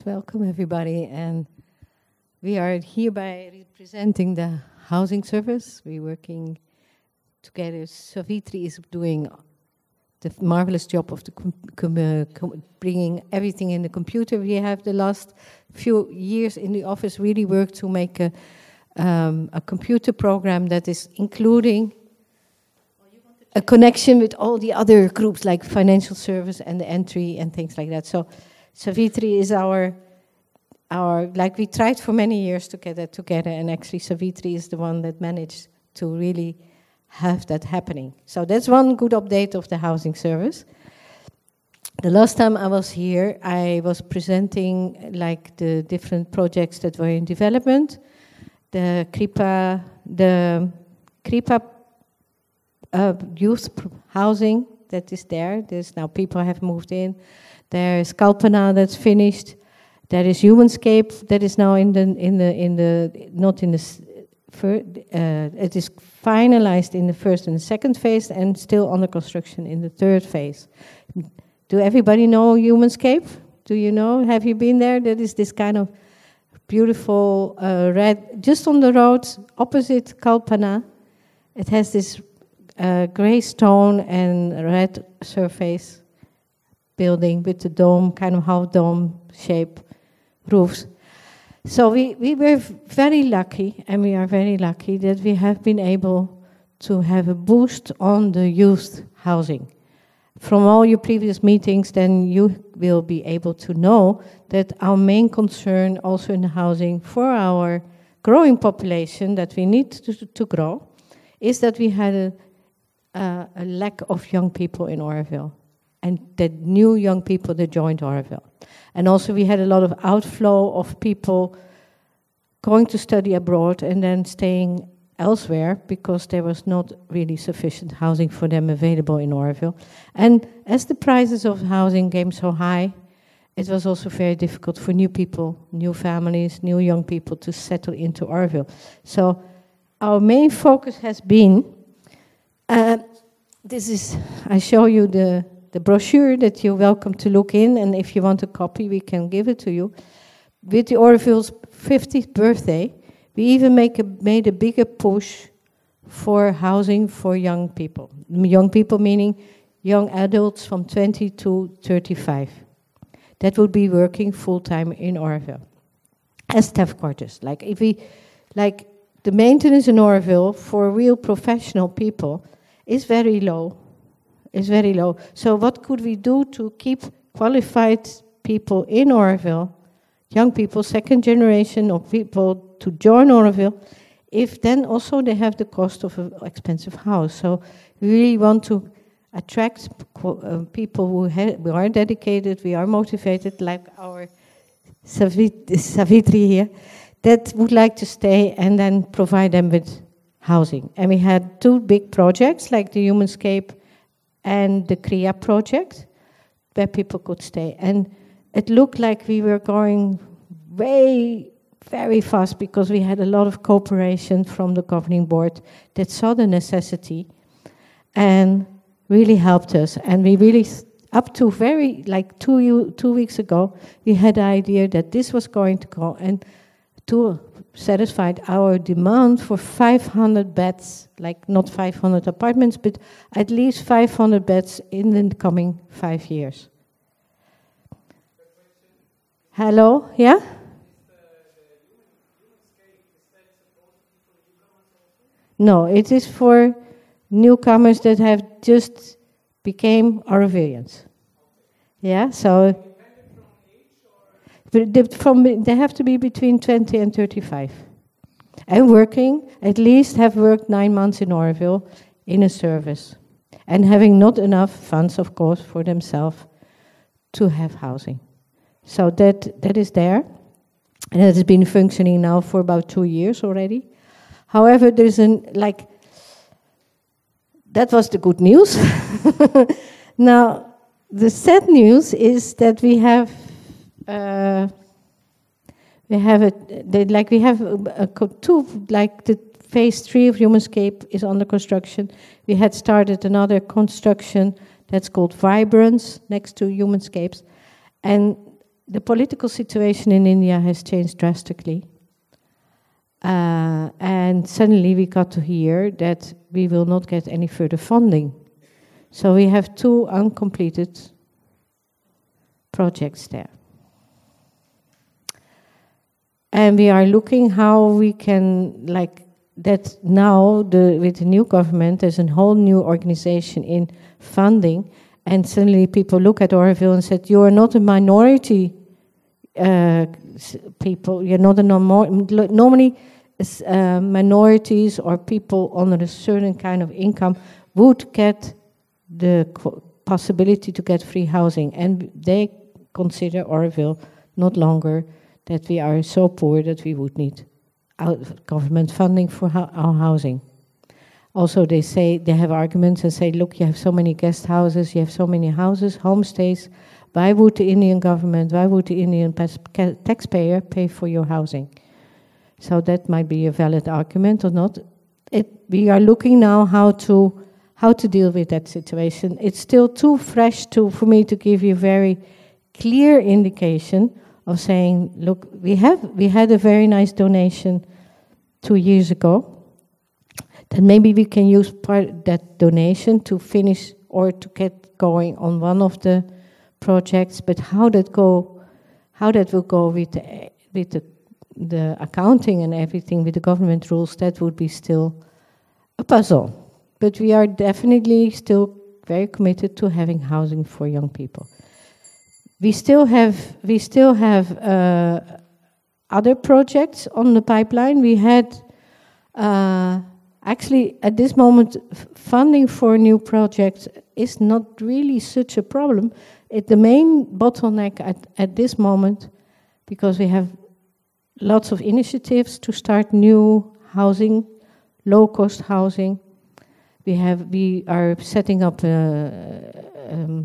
Welcome, everybody, and we are hereby representing the housing service. We're working together. Savitri is doing the marvelous job of bringing everything in the computer. We have the last few years in the office really worked to make a computer program that is including a connection with all the other groups like financial service and the entry and things like that. So Savitri is our like we tried for many years to get that together, and actually Savitri is the one that managed to really have that happening. So that's one good update of the housing service. The last time I was here, I was presenting like the different projects that were in development. The Kripa youth housing that is there. There's now people have moved in. There is Kalpana that's finished. There is Humanscape that is now it is finalized in the first and the second phase and still under construction in the third phase. Do everybody know Humanscape? Do you know? Have you been there? That is this kind of beautiful red, just on the road opposite Kalpana. It has this gray stone and red surface building with the dome, kind of half dome shape roofs. So we were very lucky, and we are very lucky that we have been able to have a boost on the youth housing. From all your previous meetings, then you will be able to know that our main concern also in the housing for our growing population that we need to grow is that we had a lack of young people in Oroville, and that new young people that joined Oroville. And also we had a lot of outflow of people going to study abroad and then staying elsewhere because there was not really sufficient housing for them available in Oroville. And as the prices of housing came so high, it was also very difficult for new people, new families, new young people to settle into Oroville. So our main focus has been, I show you the brochure that you're welcome to look in, and if you want a copy, we can give it to you. With the Oroville's 50th birthday, we even made a bigger push for housing for young people. Young people meaning young adults from 20 to 35. That would be working full-time in Oroville as staff quarters. The maintenance in Oroville for real professional people is very low. So what could we do to keep qualified people in Oroville, young people, second generation of people to join Oroville, if then also they have the cost of an expensive house? So we really want to attract people who are dedicated, we are motivated, like our Savitri here, that would like to stay and then provide them with housing. And we had two big projects, like the Humanscape and the Kriya project, where people could stay. And it looked like we were going very fast because we had a lot of cooperation from the governing board that saw the necessity and really helped us. And we really, up to two weeks ago, we had the idea that this was going to go and to satisfy our demand for 500 beds, like not 500 apartments, but at least 500 beds in the coming 5 years. Hello, yeah? No, it is for newcomers that have just became Orovillians. Yeah, so they have to be between 20 and 35. And working, at least have worked 9 months in Oroville in a service. And having not enough funds, of course, for themselves to have housing. So that is there. And it has been functioning now for about 2 years already. However, there's that was the good news. Now, the sad news is that we have the phase 3 of Humanscape is under construction. We had started another construction that's called Vibrance next to Humanscapes, and the political situation in India has changed drastically. And suddenly we got to hear that we will not get any further funding. So we have 2 uncompleted projects there. And we are looking how we can, like that now with the new government, there's a whole new organization in funding, and suddenly people look at Oroville and said, you are not a minority people, you're not a normally minorities or people under a certain kind of income would get the possibility to get free housing, and they consider Oroville not longer that we are so poor that we would need government funding for our housing. Also, they say, they have arguments and say, look, you have so many guest houses, you have so many houses, homestays, why would the Indian government, why would the Indian taxpayer pay for your housing? So that might be a valid argument or not. We are looking now how to deal with that situation. It's still too fresh for me to give you very clear indication of saying, look, we had a very nice donation 2 years ago, that maybe we can use part of that donation to finish or to get going on one of the projects, but how that will go with the accounting and everything, with the government rules, that would be still a puzzle. But we are definitely still very committed to having housing for young people. We still have other projects on the pipeline. We had actually at this moment funding for new projects is not really such a problem. The main bottleneck at this moment, because we have lots of initiatives to start new housing, low-cost housing. We are setting up a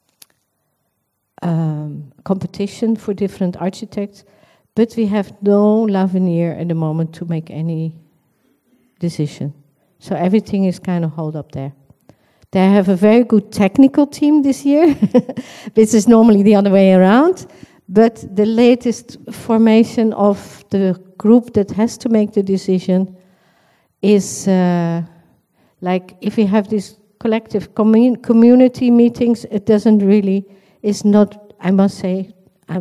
competition for different architects, but we have no L'Avenir at the moment to make any decision. So everything is kind of held up there. They have a very good technical team this year, which is normally the other way around. But the latest formation of the group that has to make the decision is like if we have these collective community meetings, it doesn't really, is not, I must say,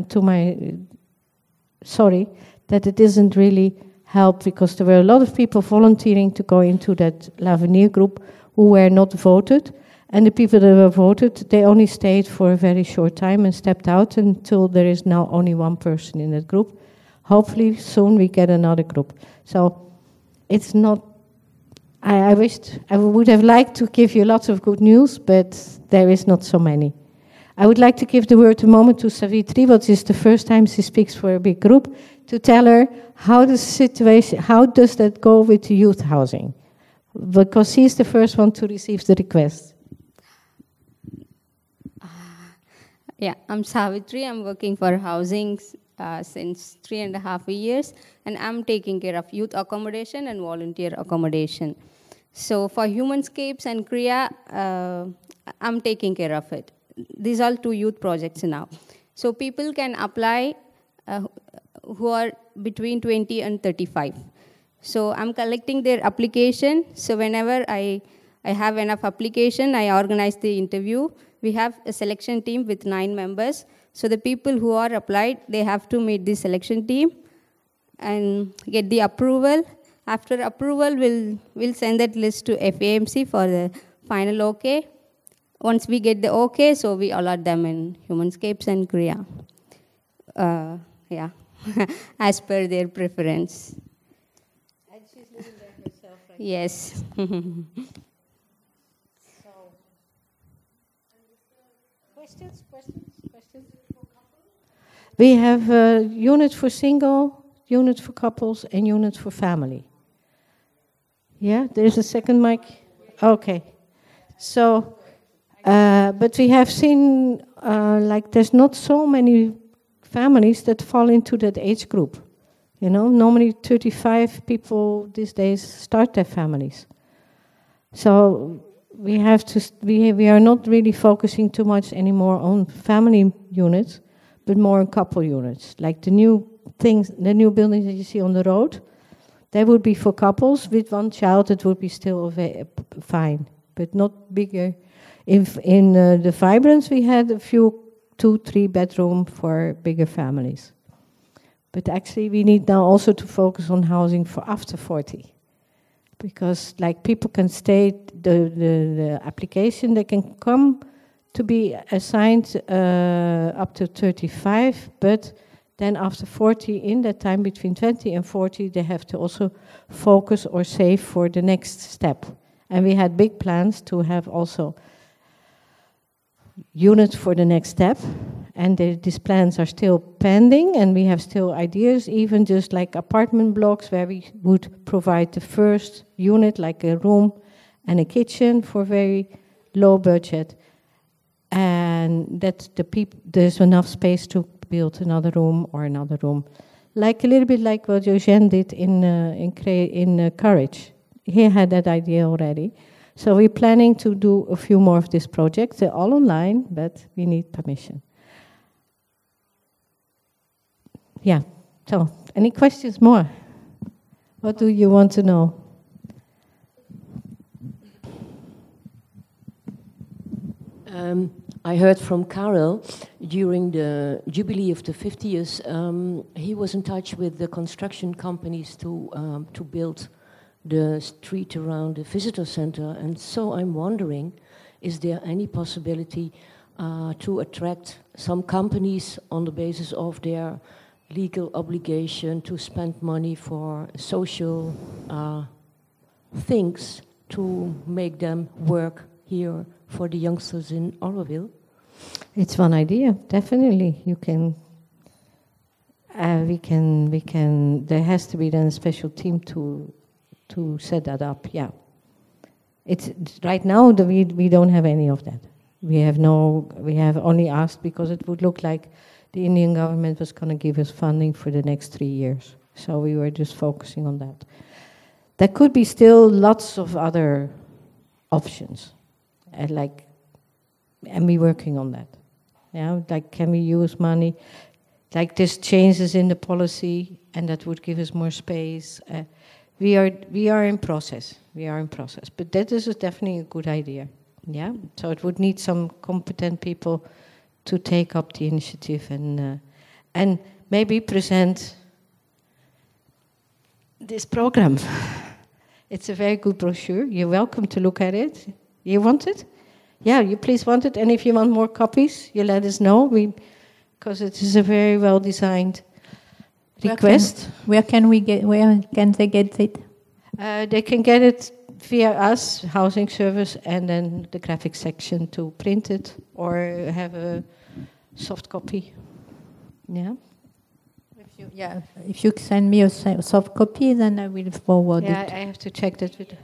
sorry, that it doesn't really help, because there were a lot of people volunteering to go into that L'Avenir group who were not voted. And the people that were voted, they only stayed for a very short time and stepped out until there is now only one person in that group. Hopefully soon we get another group. So it's not, I would have liked to give you lots of good news, but there is not so many. I would like to give the word a moment to Savitri, which is the first time she speaks for a big group, to tell her how the situation, how does that go with the youth housing? Because she's the first one to receive the request. Yeah, I'm Savitri. I'm working for housing since 3.5 years, and I'm taking care of youth accommodation and volunteer accommodation. So for Humanscapes and Kriya, I'm taking care of it. These are 2 youth projects now. So people can apply who are between 20 and 35. So I'm collecting their application. So whenever I have enough application, I organize the interview. We have a selection team with 9 members. So the people who are applied, they have to meet the selection team and get the approval. After approval, we'll send that list to FAMC for the final okay. Once we get the okay, so we allot them in Humanscapes and Kriya. Yeah, as per their preference. And she's living there herself, right? Yes. Questions? We have a unit for single, unit for couples, and unit for family. Yeah, there's a second mic. Okay. So, but we have seen, like, there's not so many families that fall into that age group. You know, normally 35 people these days start their families. So we have to, we are not really focusing too much anymore on family units, but more in couple units. Like the new things, the new buildings that you see on the road, they would be for couples with one child. It would be still fine, but not bigger. If in the Vibrance we had a few 2-3 bedroom for bigger families. But actually we need now also to focus on housing for after 40. Because like people can stay, the application, they can come to be assigned up to 35, but then after 40, in that time between 20 and 40, they have to also focus or save for the next step. And we had big plans to have also units for the next step. And these plans are still pending, and we have still ideas, even just like apartment blocks where we would provide the first unit, like a room and a kitchen for very low budget. And that there's enough space to build another room or another room. Like a little bit like what Eugène did in Courage. He had that idea already. So we're planning to do a few more of these projects. They're all online, but we need permission. Yeah, so any questions more? What do you want to know? I heard from Karel during the jubilee of the 50th, he was in touch with the construction companies to build the street around the visitor center. And so I'm wondering, is there any possibility to attract some companies on the basis of their legal obligation to spend money for social things to make them work here for the youngsters in Oroville? It's one idea, definitely. You can, we can. There has to be then a special team to set that up. Yeah, it's right now we don't have any of that. We have only asked because it would look like the Indian government was going to give us funding for the next 3 years. So we were just focusing on that. There could be still lots of other options, and we're working on that. Yeah, like can we use money? Like there's changes in the policy, and that would give us more space. We are in process. But that is definitely a good idea. Yeah. So it would need some competent people to take up the initiative and maybe present this program. It's a very good brochure. You're welcome to look at it. You want it? Yeah, you please want it. And if you want more copies, you let us know. Because it is a very well designed request. Where can they get it? They can get it via us, housing service, and then the graphic section to print it or have a soft copy. Yeah. If you send me a soft copy, then I will forward it. Yeah, I have to check that with.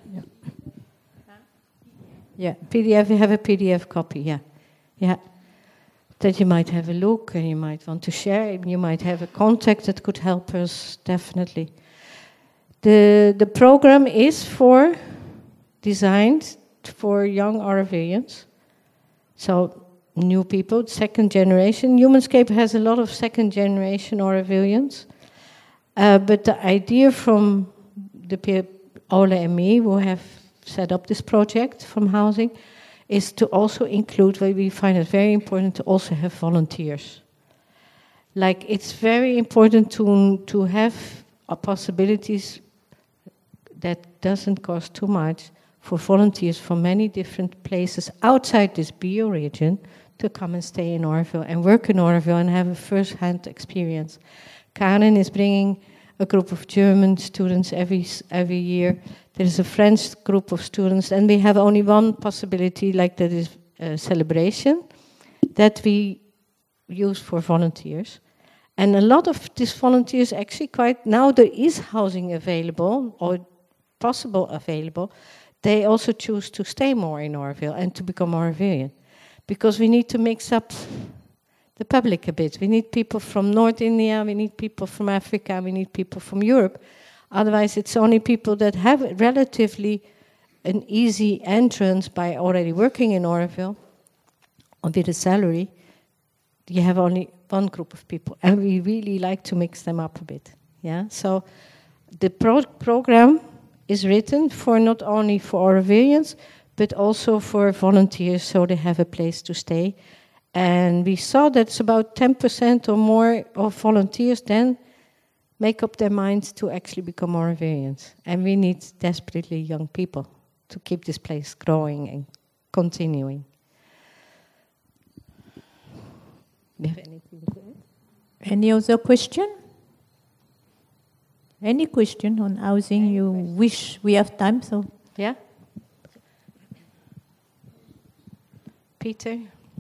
Yeah, PDF. We have a PDF copy. Yeah. That you might have a look, and you might want to share. You might have a contact that could help us. Definitely. The program is designed for young Orovillians, so new people, second generation. Humanscape has a lot of second generation Orovillians, but the idea from Ole and me, who have set up this project from housing, is to also include, we find it very important to also have volunteers. Like it's very important to have possibilities that doesn't cost too much for volunteers from many different places outside this bioregion to come and stay in Oroville and work in Oroville and have a first-hand experience. Karen is bringing a group of German students every year. There is a French group of students, and we have only one possibility, like that is a celebration, that we use for volunteers. And a lot of these volunteers actually now there is housing available, or possible available, they also choose to stay more in Oroville and to become Orovillian. Because we need to mix up the public a bit. We need people from North India, we need people from Africa, we need people from Europe. Otherwise, it's only people that have relatively an easy entrance by already working in Oroville or with a salary you have only one group of people, and we really like to mix them up a bit. Yeah, so the program is written for not only for Aurovilians, but also for volunteers, so they have a place to stay. And we saw that it's about 10% or more of volunteers then make up their minds to actually become Aurovilians. And we need desperately young people to keep this place growing and continuing. Do you have anything to add? Any other question? Any question on housing you wish we have time? So Yeah? Peter?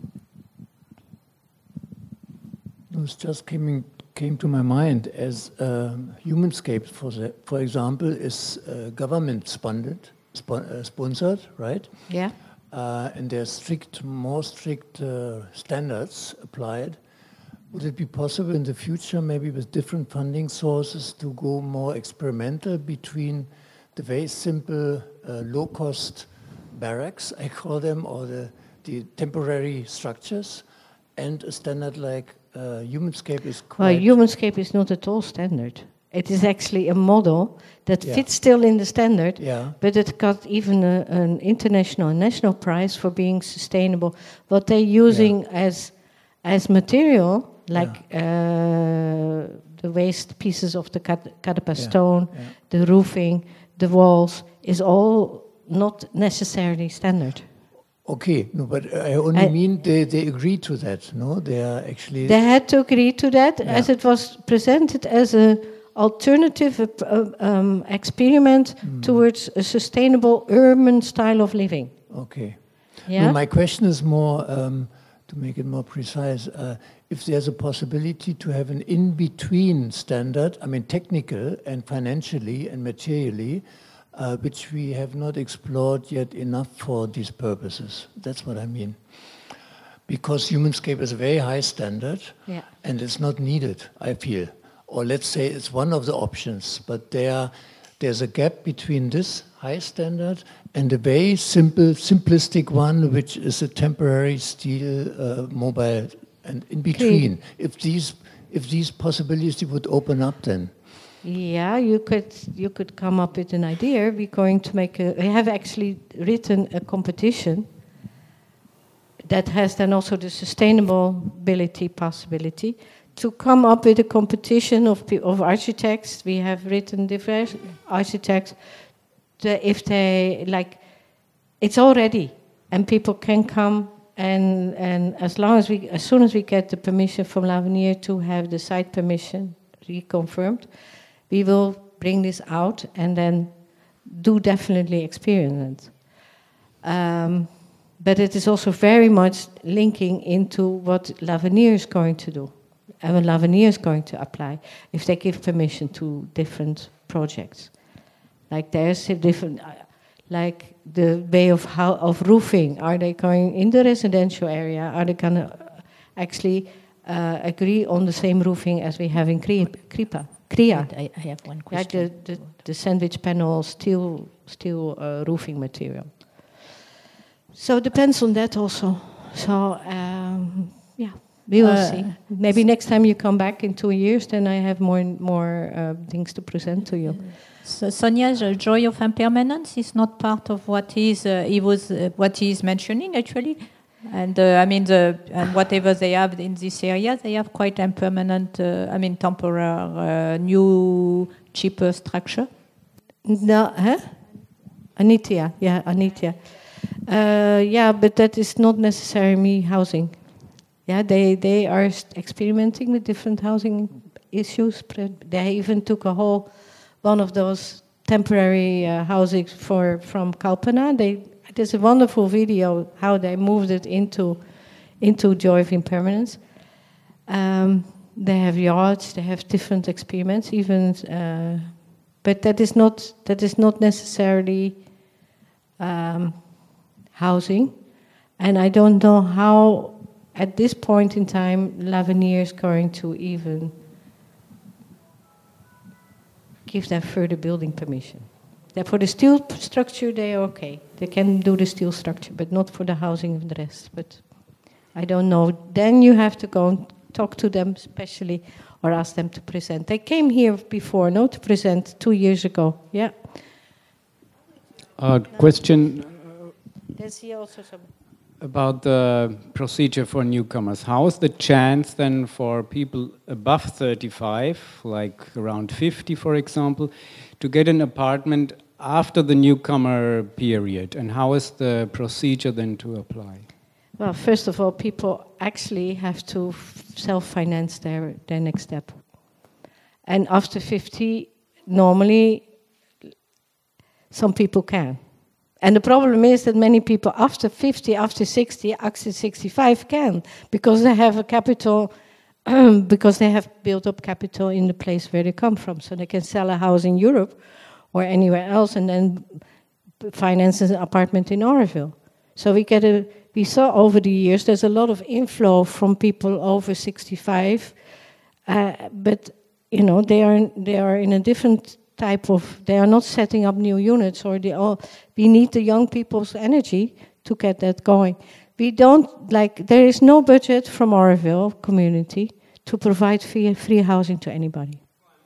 It was just came to my mind as Humanscape, for example, is government sponsored, right? Yeah? And there's more strict standards applied. Would it be possible in the future, maybe with different funding sources, to go more experimental between the very simple, low-cost barracks, I call them, or the temporary structures, and a standard like Humanscape is quite... Well, Humanscape is not at all standard. It is actually a model that Yeah. fits still in the standard, Yeah. but it got even an international and national prize for being sustainable. What they're using as material, like the waste pieces of the Kadapa stone, the roofing, the walls, is all not necessarily standard. Okay, no, but I only mean they agree to that, no? They are actually... They had to agree to that as it was presented as an alternative experiment towards a sustainable urban style of living. Okay. Yeah? No, my question is more, to make it more precise, if there's a possibility to have an in-between standard, I mean technical and financially and materially, which we have not explored yet enough for these purposes. That's what I mean. Because Humanscape is a very high standard, and it's not needed, I feel. Or let's say it's one of the options, but there's a gap between this high standard and a very simplistic one, which is a temporary steel mobile, and in between. If these possibilities would open up, then. Yeah, you could come up with an idea. We have actually written a competition that has then also the sustainability possibility to come up with a competition of architects. We have written different architects. If they like, it's all ready, and people can come and as soon as we get the permission from L'Avenir to have the site permission reconfirmed, we will bring this out and then do definitely experiment. But it is also very much linking into what L'Avenir is going to do and what L'Avenir is going to apply if they give permission to different projects. Like there's a different, like the way of roofing. Are they going in the residential area? Are they going to actually agree on the same roofing as we have in Kripa? Kria. I have one question. Yeah, the sandwich panel steel roofing material. So it depends on that also. So we will see. Maybe next time you come back in 2 years, then I have more things to present to you. So Sonia's joy of impermanence is not part of what what he is mentioning actually. And and whatever they have in this area, they have quite impermanent, temporary, new, cheaper structure. No, Anitya, Anitya. But that is not necessarily housing. Yeah, they are experimenting with different housing issues. They even took one of those temporary housings from Kalpana. There's a wonderful video how they moved it into Joy of Impermanence. They have yards, they have different experiments, even, but that is not necessarily housing, and I don't know how at this point in time L'Avenir is going to even give them further building permission. For the steel structure, they are okay. They can do the steel structure, but not for the housing of the rest. But I don't know. Then you have to go and talk to them specially or ask them to present. They came here before, no, to present 2 years ago. Yeah. Question There's here also some. about the procedure for newcomers. How is the chance then for people above 35, like around 50, for example, to get an apartment after the newcomer period? And how is the procedure then to apply? Well, first of all, people actually have to self-finance their next step. And after 50, normally, some people can. And the problem is that many people after 50, after 60, after 65 can, because they have a capital, because they have built up capital in the place where they come from. So they can sell a house in Europe or anywhere else and then finance an apartment in Oroville. So we saw over the years there's a lot of inflow from people over 65, but you know they are in a different type of. They are not setting up new units, or we need the young people's energy to get that going. We don't there is no budget from Oroville community to provide free housing to anybody.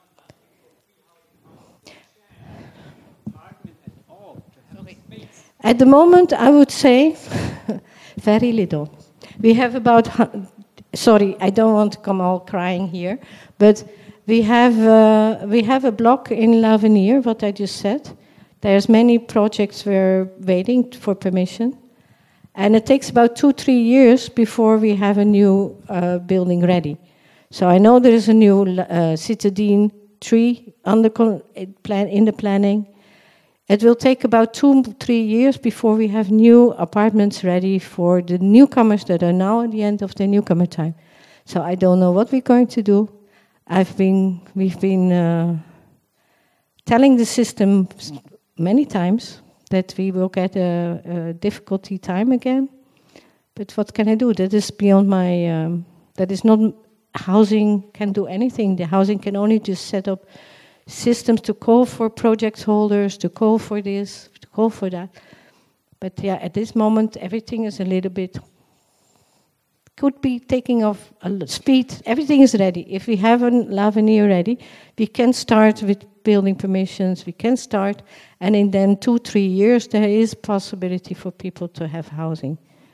At the moment, I would say very little. We have about, sorry, I don't want to come all crying here, but we have a block in L'Avenir, what I just said. There's many projects we're waiting for permission, and it takes about 2-3 years before we have a new building ready. So I know there is a new Citadine 3 in the planning. It will take about 2-3 years before we have new apartments ready for the newcomers that are now at the end of their newcomer time. So I don't know what we're going to do. We've been telling the system many times that we will get a difficulty time again. But what can I do? That is beyond my. That is not. Housing can do anything. The housing can only just set up systems to call for project holders, to call for this, to call for that. But yeah, at this moment, everything is a little bit, could be taking off a speed. Everything is ready. If we have a L'Avenir ready, we can start with building permissions, we can start, and in then 2-3 years, there is possibility for people to have housing.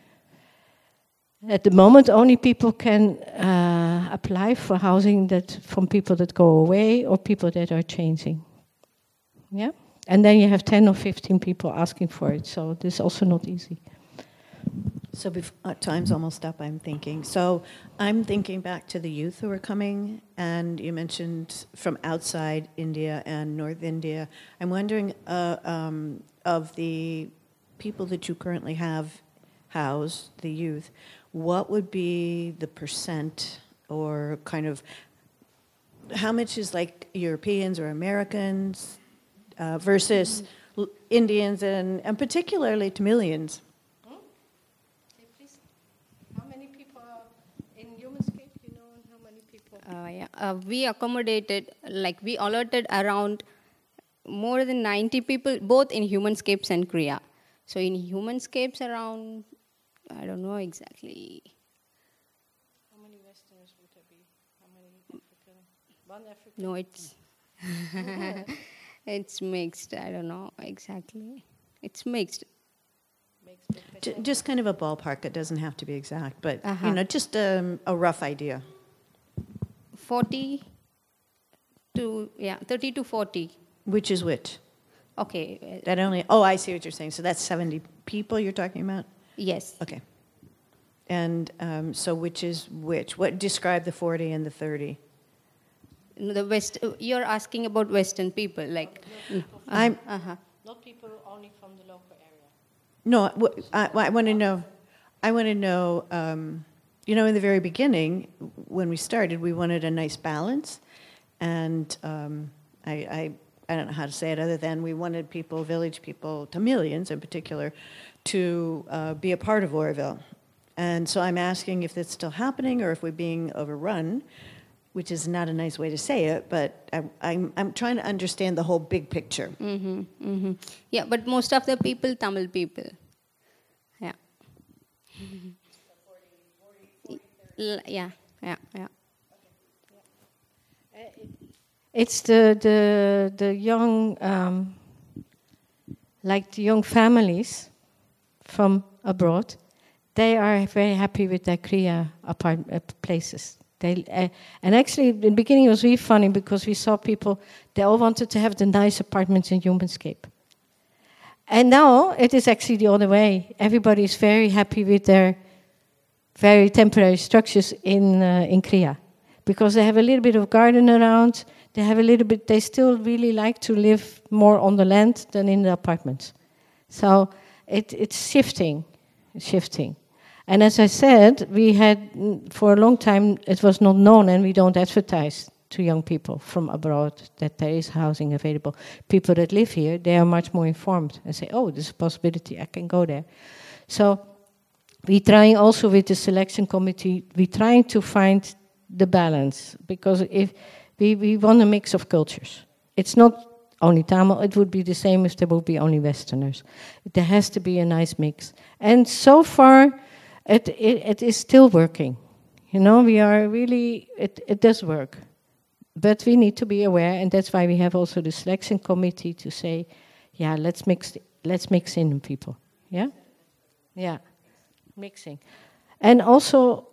At the moment, only people can apply for housing from people that go away or people that are changing. Yeah? And then you have 10 or 15 people asking for it, so this is also not easy. So time's almost up, I'm thinking. So I'm thinking back to the youth who are coming, and you mentioned from outside India and North India. I'm wondering, of the people that you currently have housed, the youth, what would be the percent or kind of how much is like Europeans or Americans versus Indians and particularly Tamilians? How many people are in Humanscape? You know how many people? We accommodated, we allotted around more than 90 people, both in Humanscapes and Kriya. So in Humanscapes around, I don't know exactly. How many Westerners would there be? How many African? One African? No, it's it's mixed. I don't know exactly. It's mixed. Just kind of a ballpark. It doesn't have to be exact, but just a rough idea. 30 to 40. Which is which? Okay. That only. Oh, I see what you're saying. So that's 70 people you're talking about. Yes. Okay. And so which is which? What describe the 40 and the 30? The West. You're asking about Western people, I'm. Not people only from the local area. No, I want to know. I want to know. In the very beginning, when we started, we wanted a nice balance, and I don't know how to say it other than we wanted people, village people, Tamilians in particular, to be a part of Oroville. And so I'm asking if that's still happening or if we're being overrun, which is not a nice way to say it, but I'm trying to understand the whole big picture. Mm-hmm, mm-hmm. Yeah, but most of the people, Tamil people. Yeah. Yeah. It's the young, like the young families from abroad. They are very happy with their Kriya places. And actually, in the beginning, it was really funny because we saw people. They all wanted to have the nice apartments in Humanscape. And now it is actually the other way. Everybody is very happy with their very temporary structures in Kriya, because they have a little bit of garden around. They have a little bit. They still really like to live more on the land than in the apartments. So it's shifting. And as I said, we had for a long time it was not known, and we don't advertise to young people from abroad that there is housing available. People that live here, they are much more informed and say, "Oh, there's a possibility. I can go there." So we're trying also with the selection committee, we're trying to find the balance, because if we want a mix of cultures. It's not only Tamil, it would be the same if there would be only Westerners. There has to be a nice mix. And so far, it is still working. You know, we are really, it does work. But we need to be aware, and that's why we have also the selection committee to say, yeah, let's mix in people. Yeah? Yeah. Mixing. And also,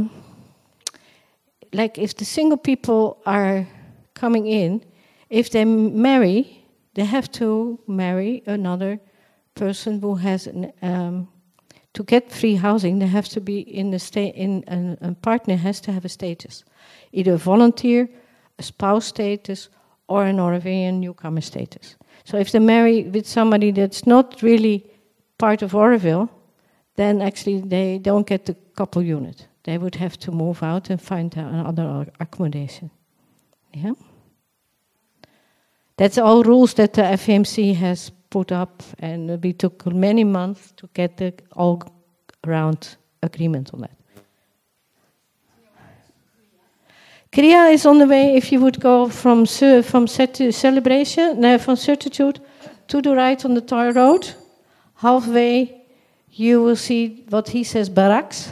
like if the single people are coming in, if they marry, they have to marry another person who has to get free housing. They have to be in a partner has to have a status, either a volunteer, a spouse status, or an Auroville newcomer status. So if they marry with somebody that's not really part of Auroville, then actually they don't get the couple unit. They would have to move out and find another accommodation. Yeah. That's all rules that the FMC has put up, and we took many months to get the all-round agreement on that. Kriya is on the way. If you would go from celebration, from certitude to the right on the tar road, halfway you will see what he says barracks.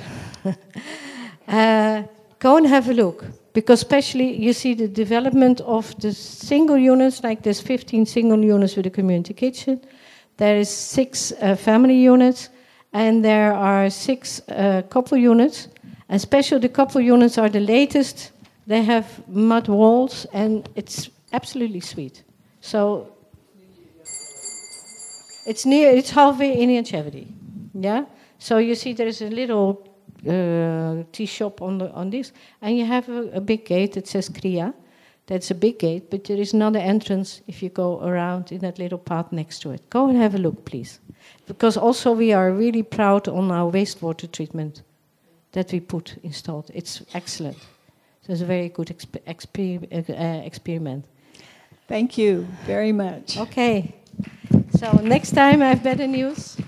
Go and have a look, because especially you see the development of the single units, like there's 15 single units with a community kitchen, there is 6 family units, and there are 6 couple units, and especially the couple units are the latest. They have mud walls, and it's absolutely sweet. So it's halfway in Inchevity, yeah. So you see there is a little tea shop on this, and you have a big gate that says Kriya. That's a big gate, but there is another entrance if you go around in that little path next to it. Go and have a look, please, because also we are really proud on our wastewater treatment that we installed. It's excellent. So it's a very good experiment. Thank you very much. Okay. So next time I have better news.